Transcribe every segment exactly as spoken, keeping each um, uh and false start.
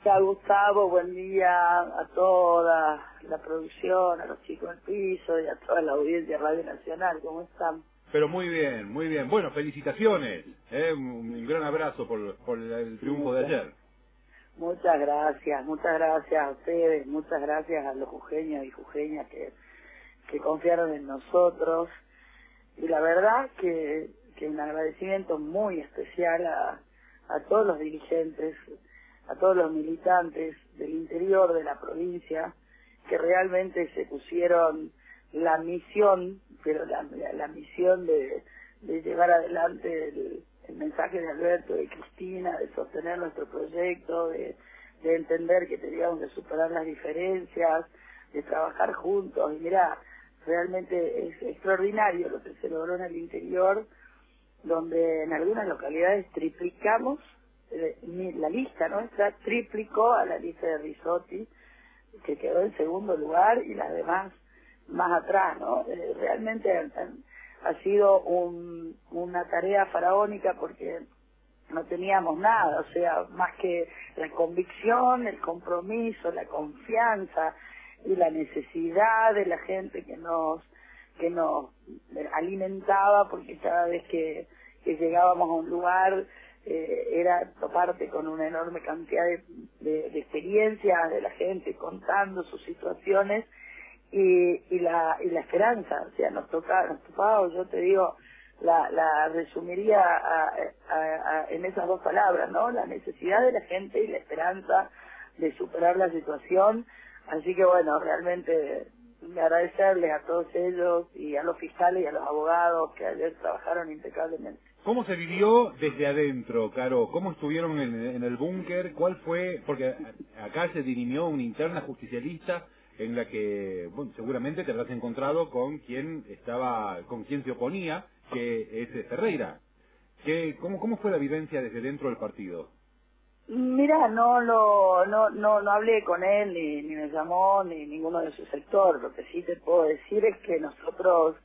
Ya, Gustavo, buen día a toda la producción, a los chicos del piso y a toda la audiencia de Radio Nacional. ¿Cómo están? Pero muy bien, muy bien. Bueno, felicitaciones. ¿eh? Un, un gran abrazo por, por el triunfo Muchas, de ayer. muchas gracias, muchas gracias a ustedes, muchas gracias a los jujeños y jujeñas que, que confiaron en nosotros. Y la verdad que, que un agradecimiento muy especial a, a todos los dirigentes, a todos los militantes del interior de la provincia, que realmente se pusieron la misión, pero la, la, la misión de, de llevar adelante el, el mensaje de Alberto, de Cristina, de sostener nuestro proyecto, de, de entender que teníamos que superar las diferencias, de trabajar juntos. Y mira, realmente es extraordinario lo que se logró en el interior, donde en algunas localidades triplicamos la lista nuestra, triplicó a la lista de Risotti, que quedó en segundo lugar, y las demás más atrás, ¿no? Eh, realmente han, han, ha sido un, una tarea faraónica porque no teníamos nada, o sea, más que la convicción, el compromiso, la confianza y la necesidad de la gente que nos que nos alimentaba, porque cada vez que, que llegábamos a un lugar Eh, era toparte con una enorme cantidad de, de, de experiencias de la gente contando sus situaciones y, y la y la esperanza, o sea, nos tocaba, nos tocaba, yo te digo, la, la resumiría a, a, a, en esas dos palabras, ¿no? La necesidad de la gente y la esperanza de superar la situación. Así que bueno, realmente agradecerles a todos ellos y a los fiscales y a los abogados que ayer trabajaron impecablemente. ¿Cómo se vivió desde adentro, Caro? ¿Cómo estuvieron en, en el búnker? ¿Cuál fue? Porque acá se dirimió una interna justicialista en la que, bueno, seguramente te habrás encontrado con quien estaba, con quien se oponía, que es Ferreira. ¿Qué, cómo, ¿Cómo fue la vivencia desde dentro del partido? Mira, no lo, no, no, no hablé con él, ni, ni me llamó, ni ninguno de su sector. Lo que sí te puedo decir es que nosotros,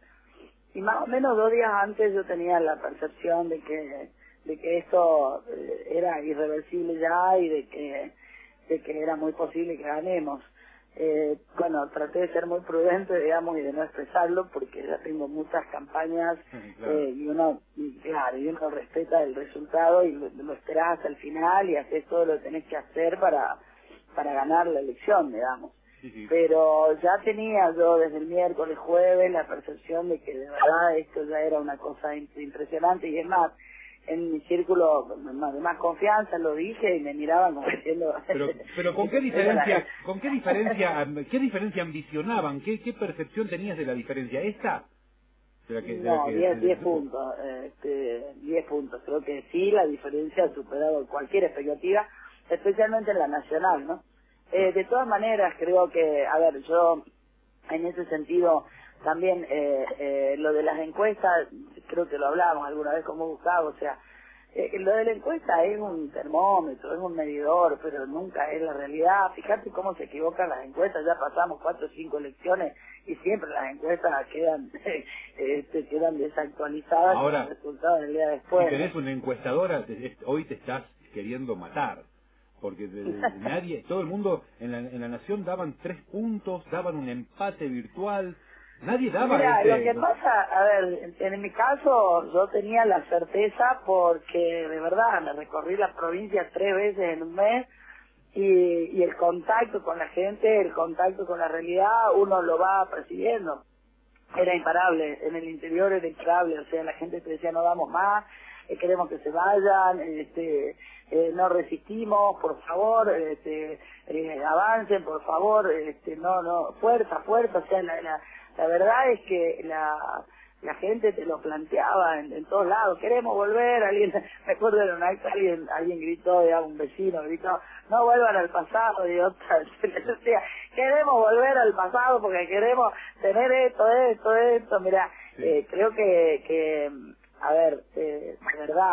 y más o menos dos días antes yo tenía la percepción de que de que esto eh, era irreversible ya y de que de que era muy posible que ganemos. Eh, bueno, traté de ser muy prudente, digamos, y de no expresarlo porque ya tengo muchas campañas. Claro. eh, y uno, y, claro, y uno respeta el resultado y lo, lo esperás hasta el final y haces todo lo que tenés que hacer para para ganar la elección, digamos. Sí, sí. Pero ya tenía yo desde el miércoles, jueves, la percepción de que de verdad esto ya era una cosa impresionante, y es más, en mi círculo de más confianza lo dije y me miraban como diciendo... Pero, pero ¿con qué diferencia, con qué diferencia, qué diferencia ambicionaban? ¿Qué, qué percepción tenías de la diferencia? ¿Esta? De la que, de la No, que, diez, de diez puntos, este, diez puntos. Creo que sí, la diferencia ha superado cualquier expectativa, especialmente en la nacional, ¿no? Eh, de todas maneras, creo que, a ver, yo en ese sentido también eh, eh, lo de las encuestas, creo que lo hablábamos alguna vez con Gustavo, o sea, eh, lo de la encuesta es un termómetro, es un medidor, pero nunca es la realidad. Fíjate cómo se equivocan las encuestas, ya pasamos cuatro o cinco elecciones y siempre las encuestas quedan este, quedan desactualizadas. Ahora, con los resultados del día después. Si tenés una encuestadora, te, hoy te estás queriendo matar. Porque de, de, nadie, todo el mundo en la, en la Nación daban tres puntos, daban un empate virtual, nadie daba Mira, ese... lo que pasa, a ver, en, en mi caso yo tenía la certeza porque de verdad me recorrí la provincia tres veces en un mes y, y el contacto con la gente, el contacto con la realidad, uno lo va percibiendo. Era imparable, en el interior era imparable, o sea, la gente te decía no damos más, eh, queremos que se vayan, este, eh, no resistimos, por favor, este, eh, avancen, por favor, este, no, no, fuerza, fuerza, o sea, la, la, la verdad es que la, la gente te lo planteaba en, en todos lados, queremos volver, alguien, me acuerdo en un acto, alguien, alguien gritó, digamos, un vecino gritó, no vuelvan al pasado, y otra, decía, queremos volver al pasado porque queremos tener esto, esto, esto, mira, sí. eh, creo que, que, a ver, eh, de verdad,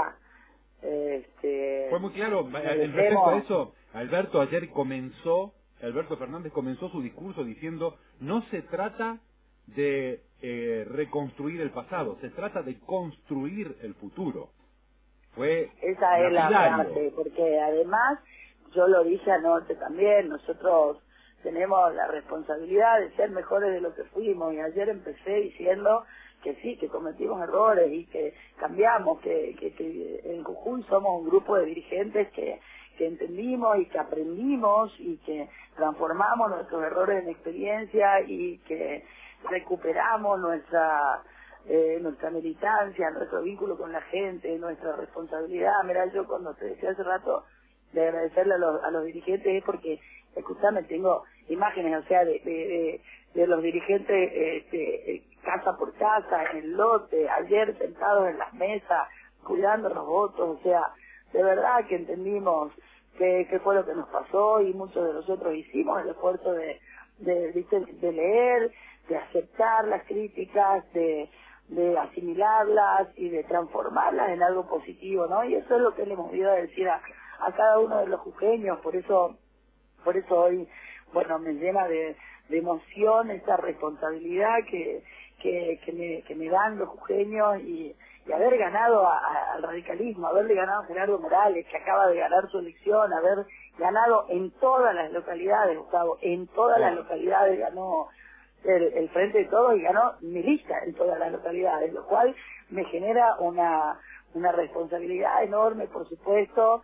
este... Fue muy claro, en respecto a eso, Alberto ayer comenzó, Alberto Fernández comenzó su discurso diciendo, no se trata de eh, reconstruir el pasado, se trata de construir el futuro. Fue esa es la lapidario. frase, porque además yo lo dije anoche también, nosotros tenemos la responsabilidad de ser mejores de lo que fuimos, y ayer empecé diciendo que sí, que cometimos errores y que cambiamos, que, que, que en Jujuy somos un grupo de dirigentes que, que entendimos y que aprendimos y que transformamos nuestros errores en experiencia y que recuperamos nuestra eh, nuestra militancia, nuestro vínculo con la gente, nuestra responsabilidad. Mira, yo cuando te decía hace rato de agradecerle a los, a los dirigentes es porque, escuchame, tengo imágenes, o sea, de, de, de, de los dirigentes este, casa por casa, en el lote, ayer sentados en las mesas, cuidando los votos, o sea, de verdad que entendimos qué, qué fue lo que nos pasó, y muchos de nosotros hicimos el esfuerzo de, de, de, de leer, de aceptar las críticas, de, de asimilarlas y de transformarlas en algo positivo, ¿no? Y eso es lo que le hemos ido a decir a, a cada uno de los jujeños. Por eso, por eso hoy, bueno, me llena de, de emoción esta responsabilidad que, que, que, me, que me dan los jujeños, y, y haber ganado a, a, al radicalismo, haberle ganado a Gerardo Morales, que acaba de ganar su elección, haber ganado en todas las localidades, Gustavo, en todas las localidades ganó el, el Frente de Todos, y ganó mi lista en todas las localidades, lo cual me genera una, una responsabilidad enorme, por supuesto,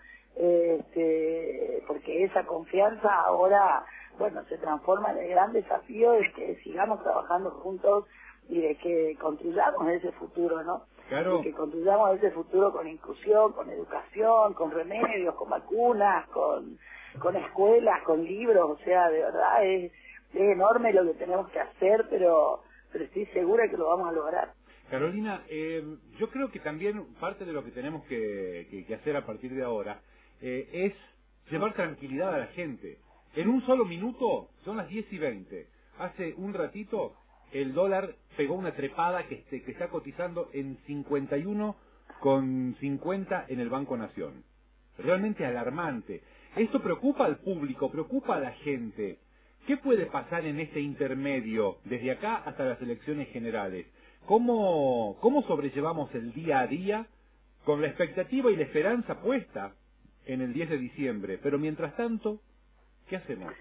este, porque esa confianza ahora, bueno, se transforma en el gran desafío de que sigamos trabajando juntos y de que construyamos ese futuro, ¿no? Claro. Y que construyamos ese futuro con inclusión, con educación, con remedios, con vacunas, con, con escuelas, con libros. O sea, de verdad es, es enorme lo que tenemos que hacer, pero, pero estoy segura que lo vamos a lograr. Carolina, eh, yo creo que también parte de lo que tenemos que, que, que hacer a partir de ahora eh, es llevar tranquilidad a la gente. En un solo minuto, son las diez y veinte, hace un ratito el dólar pegó una trepada que, este, que está cotizando en cincuenta y uno con cincuenta en el Banco Nación. Realmente alarmante. Esto preocupa al público, preocupa a la gente. ¿Qué puede pasar en este intermedio, desde acá hasta las elecciones generales? ¿Cómo, cómo sobrellevamos el día a día con la expectativa y la esperanza puesta en el diez de diciembre? Pero mientras tanto, ¿qué hacemos?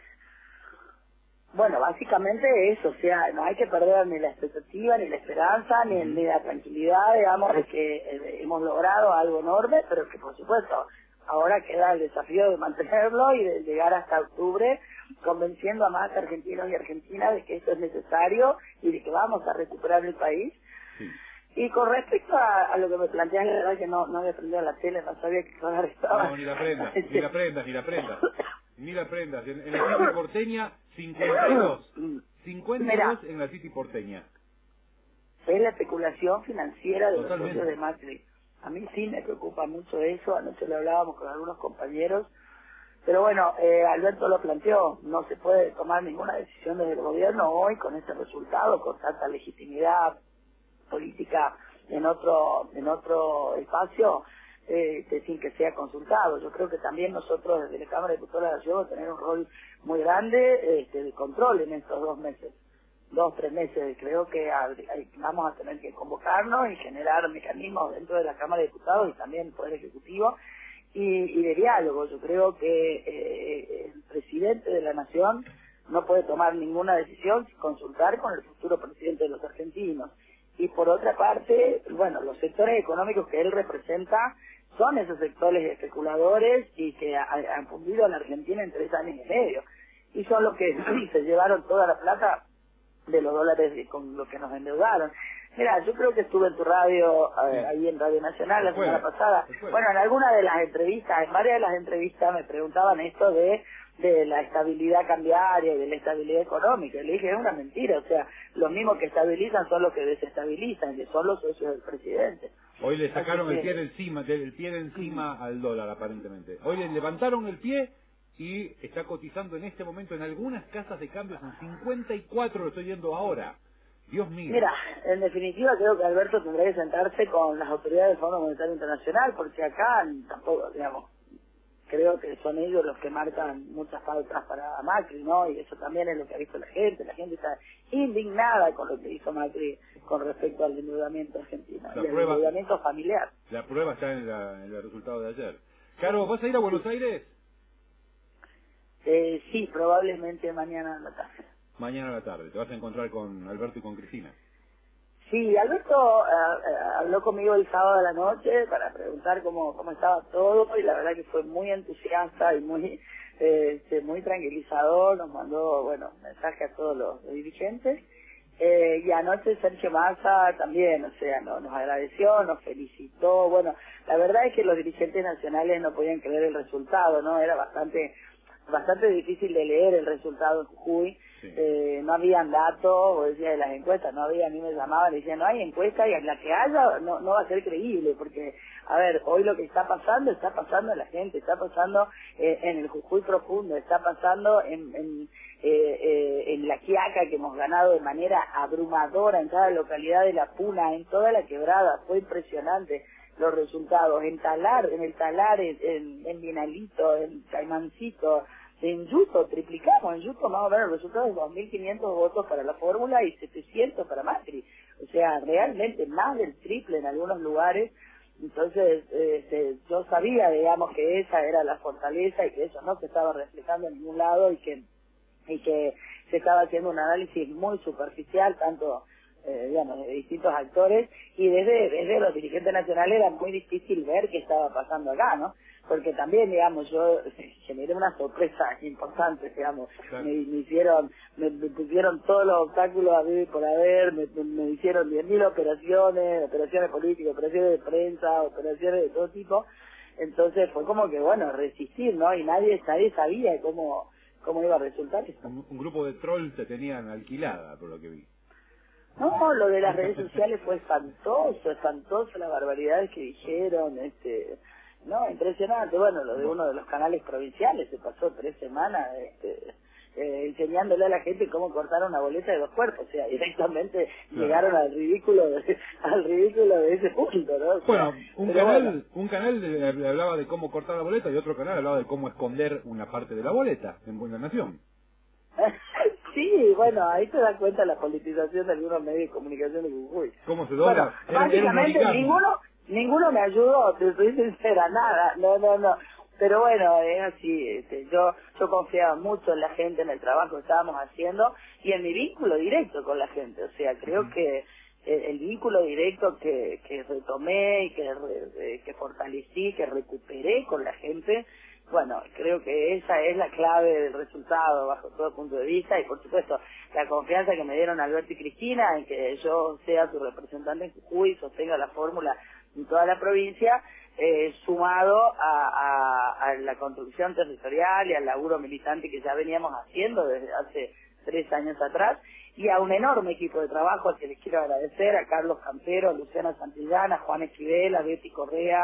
Bueno, básicamente eso, o sea, no hay que perder ni la expectativa, ni la esperanza, ni, ni la tranquilidad, digamos, de que eh, hemos logrado algo enorme, pero que por supuesto ahora queda el desafío de mantenerlo y de llegar hasta octubre convenciendo a más argentinos y argentinas de que esto es necesario y de que vamos a recuperar el país. Sí. Y con respecto a, a lo que me planteas, la verdad que no, no había prendido la tele, no sabía que dólar estaba. No, ni la prenda, ni la prenda, ni la prenda. Ni la prenda. En, en la City porteña, cincuenta y dos. cincuenta y dos en la City porteña. Es la especulación financiera de Totalmente. los socios de Macri. A mí sí me preocupa mucho eso. Anoche lo hablábamos con algunos compañeros. Pero bueno, eh, Alberto lo planteó. No se puede tomar ninguna decisión desde el gobierno hoy con este resultado, con tanta legitimidad política en otro en otro espacio, eh, sin que sea consultado. Yo creo que también nosotros desde la Cámara de Diputados de la Nación vamos a tener un rol muy grande este, de control en estos dos meses, dos, tres meses. Creo que a, a, vamos a tener que convocarnos y generar mecanismos dentro de la Cámara de Diputados y también el Poder Ejecutivo y, y de diálogo. Yo creo que eh, el presidente de la Nación no puede tomar ninguna decisión sin consultar con el futuro presidente de los argentinos. Y por otra parte, bueno, los sectores económicos que él representa son esos sectores especuladores y que ha, han fundido a la Argentina en tres años y medio. Y son los que se llevaron toda la plata de los dólares con lo que nos endeudaron. Mira, yo creo que estuve en tu radio, eh, sí. ahí en Radio Nacional la semana pasada. Bueno, en alguna de las entrevistas, en varias de las entrevistas me preguntaban esto de de la estabilidad cambiaria y de la estabilidad económica. Y le dije, es una mentira, o sea, los mismos que estabilizan son los que desestabilizan, que son los socios del presidente. Hoy le sacaron que... el pie de encima, del pie de encima mm. al dólar, aparentemente. Hoy le levantaron el pie y está cotizando en este momento en algunas casas de cambios en cincuenta y cuatro, lo estoy viendo ahora. Dios mío. Mira, en definitiva creo que Alberto tendría que sentarse con las autoridades del Fondo Monetario Internacional, porque acá tampoco, digamos, creo que son ellos los que marcan muchas pautas para Macri, ¿no? Y eso también es lo que ha visto la gente. La gente está indignada con lo que hizo Macri con respecto al endeudamiento argentino la y prueba, el endeudamiento familiar. La prueba está en, la, en el resultado de ayer. Caro, ¿vas a ir a Buenos Aires? Eh, sí, probablemente mañana en la tarde. Mañana a la tarde. Te vas a encontrar con Alberto y con Cristina. Sí, Alberto eh, eh, habló conmigo el sábado de la noche para preguntar cómo, cómo estaba todo y la verdad que fue muy entusiasta y muy eh, este, muy tranquilizador, nos mandó, bueno, mensaje a todos los, los dirigentes. Eh, y anoche Sergio Massa también, o sea, no, nos agradeció, nos felicitó. Bueno, la verdad es que los dirigentes nacionales no podían creer el resultado, ¿no? Era bastante bastante difícil de leer el resultado en Jujuy. Sí. Eh, no habían datos, o decía de las encuestas, no había, a mí me llamaban y decían, no hay encuesta y la que haya no, no va a ser creíble, porque, a ver, hoy lo que está pasando, está pasando en la gente, está pasando eh, en el Jujuy profundo, está pasando en, en, eh, eh, en la Quiaca, que hemos ganado de manera abrumadora en cada localidad de la Puna, en toda la quebrada, fue impresionante los resultados, en Talar, en el Talar, en, en, en Bienalito, en Caimancito, en Yuto, triplicamos, en Yuto más o menos el resultado de dos mil quinientos votos para la fórmula y setecientos para Macri, o sea, realmente más del triple en algunos lugares. Entonces eh, yo sabía, digamos, que esa era la fortaleza y que eso no se estaba reflejando en ningún lado y que y que se estaba haciendo un análisis muy superficial, tanto eh, digamos, de distintos actores, y desde, desde los dirigentes nacionales era muy difícil ver qué estaba pasando acá, ¿no? Porque también, digamos, yo generé una sorpresa importante, digamos, claro. me, me hicieron, me, me pusieron todos los obstáculos a vivir por haber, me, me, me hicieron diez mil operaciones, operaciones políticas, operaciones de prensa, operaciones de todo tipo, entonces fue como que, bueno, resistir, ¿no? Y nadie, nadie sabía cómo, cómo iba a resultar esto. Un, un grupo de trolls te tenían alquilada, por lo que vi. No, lo de las redes sociales fue espantoso, espantoso las barbaridades que dijeron, este, no, impresionante. Bueno, lo de uno de los canales provinciales, se pasó tres semanas este, eh, enseñándole a la gente cómo cortar una boleta de dos cuerpos, o sea, directamente claro. Llegaron al ridículo de, al ridículo de ese punto, ¿no? O sea, bueno, un canal, bueno. un canal le hablaba de cómo cortar la boleta y otro canal hablaba de cómo esconder una parte de la boleta en Buena Nación. Sí, bueno, ahí te das cuenta la politización de algunos medios de comunicación de Jujuy. ¿Cómo se dobla? Bueno, era, básicamente era ninguno ninguno me ayudó, te soy sincera, nada, no, no, no. Pero bueno, es así, este, yo yo confiaba mucho en la gente, en el trabajo que estábamos haciendo y en mi vínculo directo con la gente. O sea, creo uh-huh. que el, el vínculo directo que, que retomé y que, re, que fortalecí, que recuperé con la gente, bueno, creo que esa es la clave del resultado bajo todo punto de vista y por supuesto la confianza que me dieron Alberto y Cristina en que yo sea su representante en Jujuy, sostenga la fórmula en toda la provincia, eh, sumado a, a, a la construcción territorial y al laburo militante que ya veníamos haciendo desde hace tres años atrás y a un enorme equipo de trabajo al que les quiero agradecer, a Carlos Campero, a Luciana Santillana, a Juan Esquivel, a Betty Correa,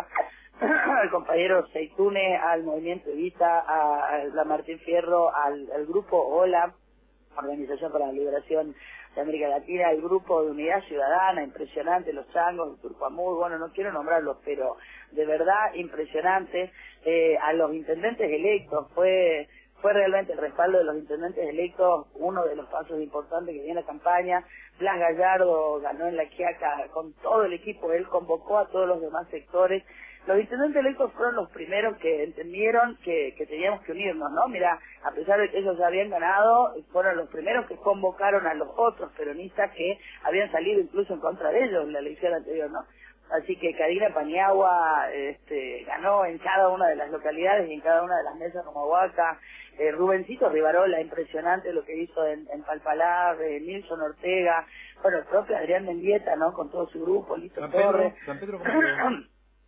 al compañero Seitune, al Movimiento Evita, a, a la Martín Fierro, al, al grupo OLA, Organización para la Liberación de América Latina, el grupo de Unidad Ciudadana, impresionante, los Changos, el Turcoamur, bueno, no quiero nombrarlos, pero de verdad impresionante, eh, a los intendentes electos, fue fue realmente el respaldo de los intendentes electos, uno de los pasos importantes que viene la campaña. Blas Gallardo ganó en la Quiaca con todo el equipo, él convocó a todos los demás sectores. Los intendentes electos fueron los primeros que entendieron que, que teníamos que unirnos, ¿no? Mira, a pesar de que ellos ya habían ganado, fueron los primeros que convocaron a los otros peronistas que habían salido incluso en contra de ellos en la elección anterior, ¿no? Así que Karina Paniagua este, ganó en cada una de las localidades y en cada una de las mesas como Huaca. Eh, Rubencito Rivarola, impresionante lo que hizo en, en Palpalar, eh, Nilson Ortega, bueno, el propio Adrián Mendieta, ¿no? Con todo su grupo, Lito San Pedro, Torres. San Pedro, ¿cómo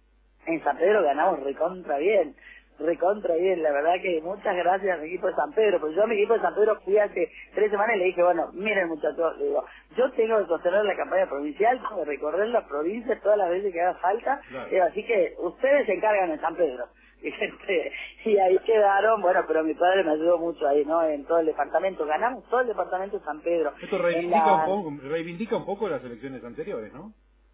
En San Pedro ganamos recontra bien, recontra bien, la verdad que muchas gracias a mi equipo de San Pedro, porque yo a mi equipo de San Pedro fui hace tres semanas y le dije, bueno, miren muchachos, le digo, yo tengo que sostener la campaña provincial, tengo que recorrer la provincia todas las veces que haga falta, claro. eh, así que ustedes se encargan en San Pedro. Y, este, y ahí quedaron, bueno, pero mi padre me ayudó mucho ahí, ¿no? En todo el departamento, ganamos todo el departamento de San Pedro. Esto reivindica, la... un, poco, reivindica un poco las elecciones anteriores, ¿no?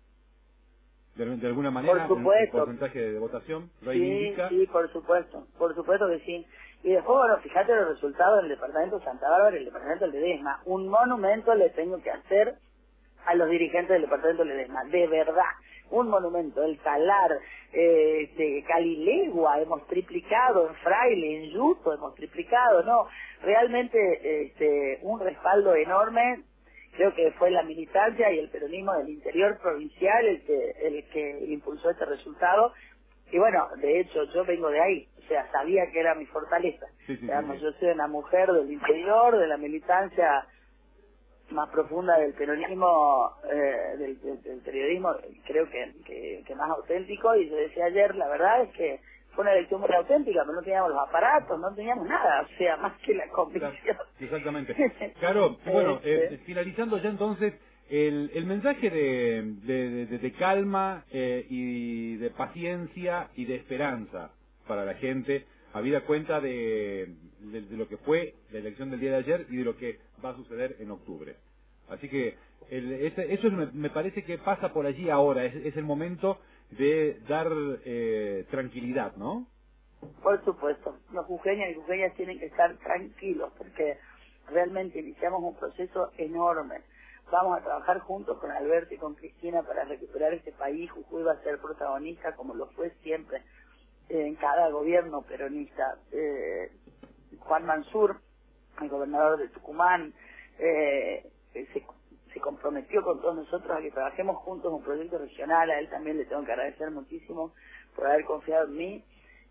De, de alguna manera, por supuesto. El porcentaje de votación reivindica. Sí, sí, por supuesto, por supuesto que sí. Y después, bueno, fíjate los resultados del departamento de Santa Bárbara y el departamento del Ledesma. Un monumento le tengo que hacer a los dirigentes del departamento de Ledesma, de verdad, un monumento, el Talar, eh, de Calilegua, hemos triplicado, en Fraile, en Yuto hemos triplicado, no, realmente este, un respaldo enorme. Creo que fue la militancia y el peronismo del interior provincial el que, el que impulsó este resultado. Y bueno, de hecho, yo vengo de ahí, o sea, sabía que era mi fortaleza. Sí, sí, Digamos, sí, sí. yo soy una mujer del interior, de la militancia más profunda del peronismo, eh, del, del, del periodismo, creo que, que, que más auténtico. Y yo decía ayer, la verdad es que fue una elección muy auténtica, pero no teníamos los aparatos, no teníamos nada, o sea, más que la convicción. Claro, exactamente. Claro, bueno, eh, Este, finalizando ya entonces, el, el mensaje de, de, de, de calma eh, y de paciencia y de esperanza para la gente, habida cuenta de, de, de lo que fue la elección del día de ayer y de lo que va a suceder en octubre. Así que el, ese, eso es, me, me parece que pasa por allí ahora, es, es el momento de dar eh, tranquilidad, ¿no? Por supuesto, los jujeños y jujeñas tienen que estar tranquilos porque realmente iniciamos un proceso enorme. Vamos a trabajar juntos con Alberto y con Cristina para recuperar este país. Jujuy va a ser protagonista como lo fue siempre eh, en cada gobierno peronista. Eh, Juan Mansur, el gobernador de Tucumán, eh, se, se comprometió con todos nosotros a que trabajemos juntos en un proyecto regional. A él también le tengo que agradecer muchísimo por haber confiado en mí.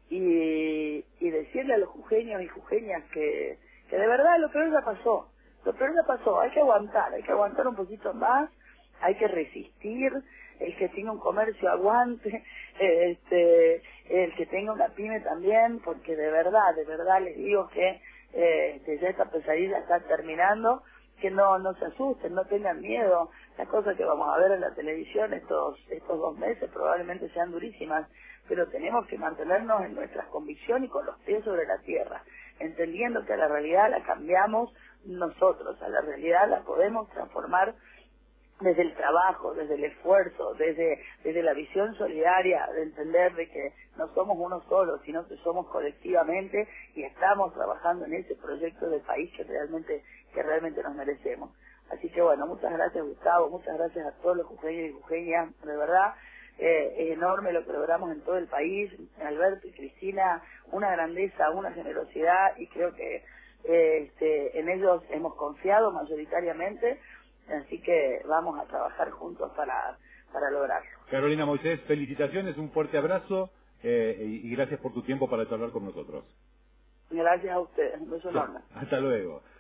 Y, y decirle a los jujeños y jujeñas que, que de verdad lo peor ya pasó, lo peor ya pasó, hay que aguantar, hay que aguantar un poquito más, hay que resistir, el que tenga un comercio aguante, este, el que tenga una pyme también, porque de verdad, de verdad les digo que, eh, que ya esta pesadilla está terminando, que no, no se asusten, no tengan miedo. Las cosas que vamos a ver en la televisión estos, estos dos meses probablemente sean durísimas, pero tenemos que mantenernos en nuestras convicciones y con los pies sobre la tierra, entendiendo que la realidad la cambiamos nosotros, a la realidad la podemos transformar desde el trabajo, desde el esfuerzo, desde, desde la visión solidaria, de entender de que no somos uno solo, sino que somos colectivamente y estamos trabajando en ese proyecto de país que realmente, que realmente nos merecemos. Así que bueno, muchas gracias Gustavo, muchas gracias a todos los jujeños y jujeñas, de verdad, eh, es enorme lo que logramos en todo el país, Alberto y Cristina, una grandeza, una generosidad y creo que eh, este, en ellos hemos confiado mayoritariamente. Así que vamos a trabajar juntos para, para lograrlo. Carolina Moisés, felicitaciones, un fuerte abrazo eh, y, y gracias por tu tiempo para charlar con nosotros. Gracias a ustedes, un beso enorme. Hasta luego.